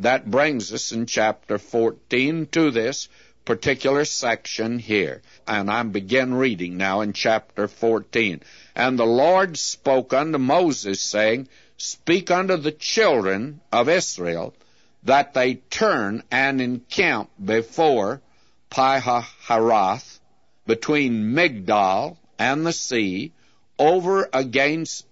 that brings us in chapter 14 to this particular section here. And I begin reading now in chapter 14. And the Lord spoke unto Moses, saying, Speak unto the children of Israel, that they turn and encamp before Pi-hahiroth, between Migdal and the sea, over against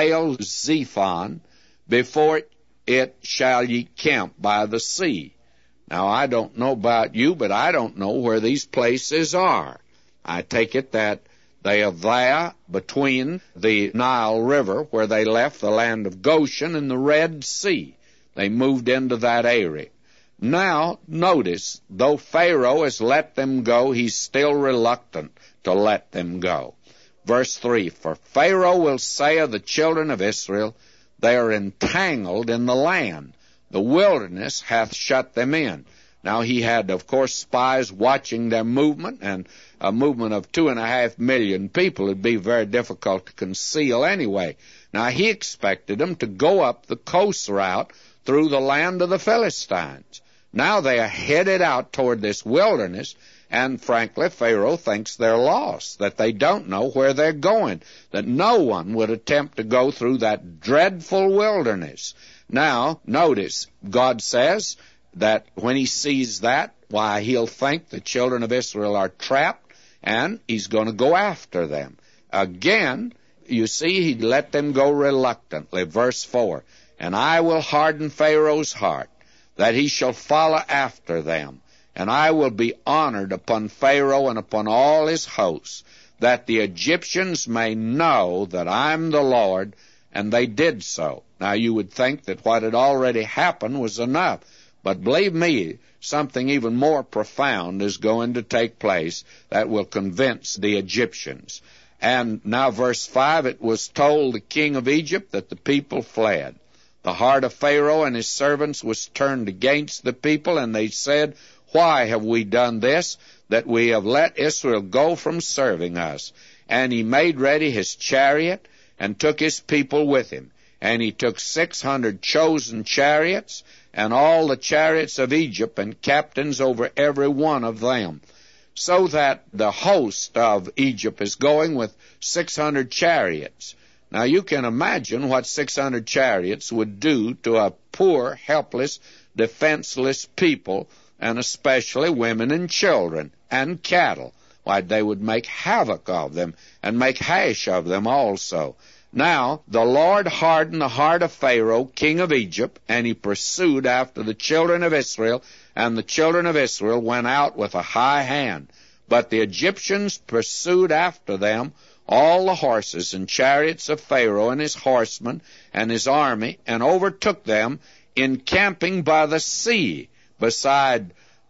Baal-zephon, before it shall ye camp by the sea. Now, I don't know about you, but I don't know where these places are. I take it that they are there between the Nile River, where they left the land of Goshen, and the Red Sea. They moved into that area. Now, notice, though Pharaoh has let them go, he's still reluctant to let them go. Verse 3, For Pharaoh will say of the children of Israel, They are entangled in the land. The wilderness hath shut them in. Now, he had, of course, spies watching their movement, and a movement of 2.5 million people would be very difficult to conceal anyway. Now, he expected them to go up the coast route through the land of the Philistines. Now they are headed out toward this wilderness, and frankly, Pharaoh thinks they're lost, that they don't know where they're going, that no one would attempt to go through that dreadful wilderness. Now, notice, God says that when he sees that, why, he'll think the children of Israel are trapped, and he's going to go after them. Again, you see, he let them go reluctantly. Verse 4, And I will harden Pharaoh's heart, that he shall follow after them. And I will be honored upon Pharaoh and upon all his hosts, that the Egyptians may know that I'm the Lord. And they did so. Now, you would think that what had already happened was enough. But believe me, something even more profound is going to take place that will convince the Egyptians. And now, verse 5, It was told the king of Egypt that the people fled. The heart of Pharaoh and his servants was turned against the people, and they said, Why have we done this, that we have let Israel go from serving us? And he made ready his chariot, and took his people with him. And he took 600 chosen chariots, and all the chariots of Egypt, and captains over every one of them. So that the host of Egypt is going with 600 chariots. Now you can imagine what 600 chariots would do to a poor, helpless, defenseless people, and especially women and children, and cattle. Why, they would make havoc of them, and make hash of them also. Now, the Lord hardened the heart of Pharaoh, king of Egypt, and he pursued after the children of Israel, and the children of Israel went out with a high hand. But the Egyptians pursued after them all the horses and chariots of Pharaoh and his horsemen and his army, and overtook them, encamping by the sea, beside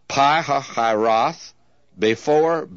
Pi-hahiroth, before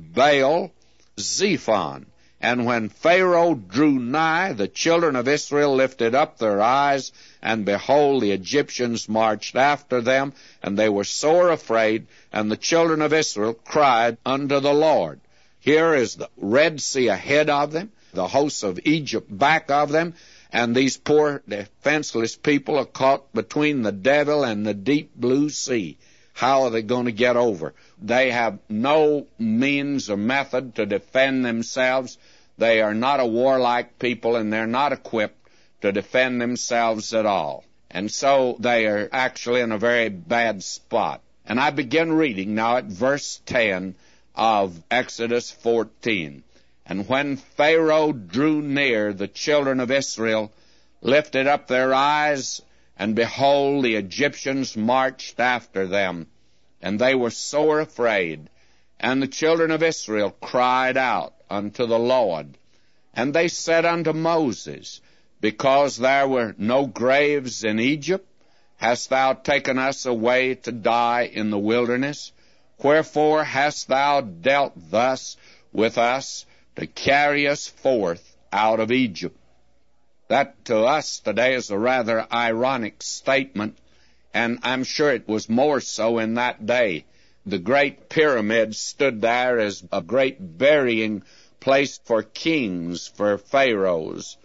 Baal-zephon. And when Pharaoh drew nigh, the children of Israel lifted up their eyes, and behold, the Egyptians marched after them, and they were sore afraid, and the children of Israel cried unto the Lord. Here is the Red Sea ahead of them, the hosts of Egypt back of them, and these poor defenseless people are caught between the devil and the deep blue sea. How are they going to get over? They have no means or method to defend themselves. They are not a warlike people, and they're not equipped to defend themselves at all. And so they are actually in a very bad spot. And I begin reading now at verse 10 of Exodus 14. And when Pharaoh drew near, the children of Israel lifted up their eyes, and behold, the Egyptians marched after them, and they were sore afraid. And the children of Israel cried out unto the Lord. And they said unto Moses, Because there were no graves in Egypt, hast thou taken us away to die in the wilderness? Wherefore hast thou dealt thus with us, to carry us forth out of Egypt? That to us today is a rather ironic statement, and I'm sure it was more so in that day. The Great Pyramid stood there as a great burying place for kings, for pharaohs.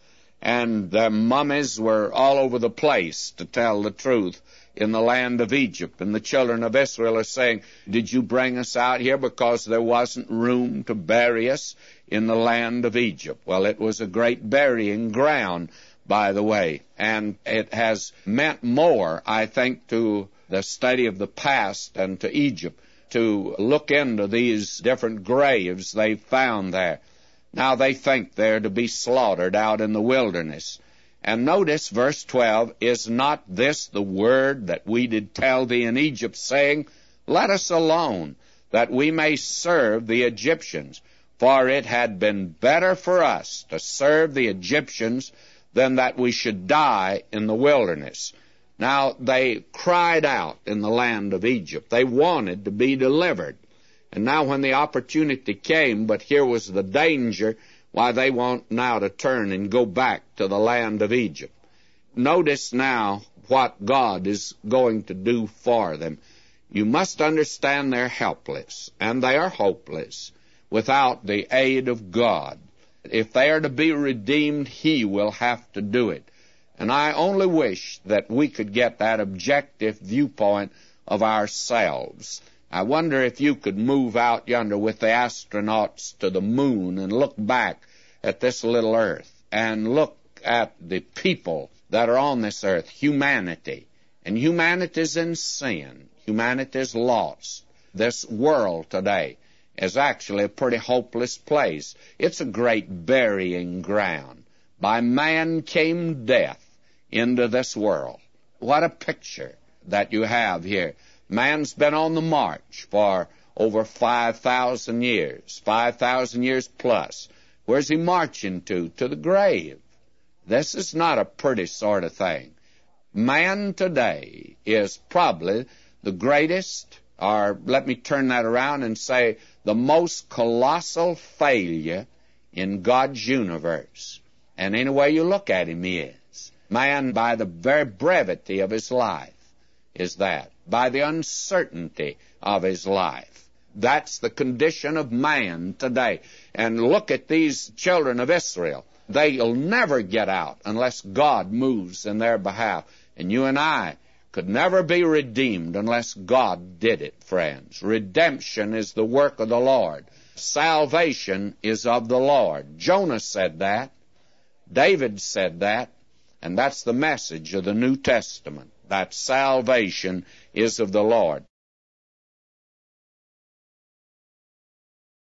and their mummies were all over the place, to tell the truth, in the land of Egypt. And the children of Israel are saying, did you bring us out here because there wasn't room to bury us in the land of Egypt? Well, it was a great burying ground, by the way, and it has meant more, I think, to the study of the past and to Egypt to look into these different graves they found there. Now they think they're to be slaughtered out in the wilderness. And notice verse 12, is not this the word that we did tell thee in Egypt, saying, let us alone, that we may serve the Egyptians? For it had been better for us to serve the Egyptians than that we should die in the wilderness. Now they cried out in the land of Egypt. They wanted to be delivered. And now when the opportunity came, but here was the danger, why, they want now to turn and go back to the land of Egypt. Notice now what God is going to do for them. You must understand they're helpless, and they are hopeless without the aid of God. If they are to be redeemed, He will have to do it. And I only wish that we could get that objective viewpoint of ourselves. I wonder if you could move out yonder with the astronauts to the moon and look back at this little earth and look at the people that are on this earth, humanity. And humanity's in sin. Humanity's lost. This world today is actually a pretty hopeless place. It's a great burying ground. By man came death into this world. What a picture that you have here. Man's been on the march for over 5,000 years, 5,000 years plus. Where's he marching to? To the grave. This is not a pretty sort of thing. Man today is probably the greatest, or let me turn that around and say the most colossal failure in God's universe. And any way you look at him, he is. Man, by the very brevity of his life, is that. By the uncertainty of his life. That's the condition of man today. And look at these children of Israel. They'll never get out unless God moves in their behalf. And you and I could never be redeemed unless God did it, friends. Redemption is the work of the Lord. Salvation is of the Lord. Jonah said that. David said that. And that's the message of the New Testament, that salvation is of the Lord.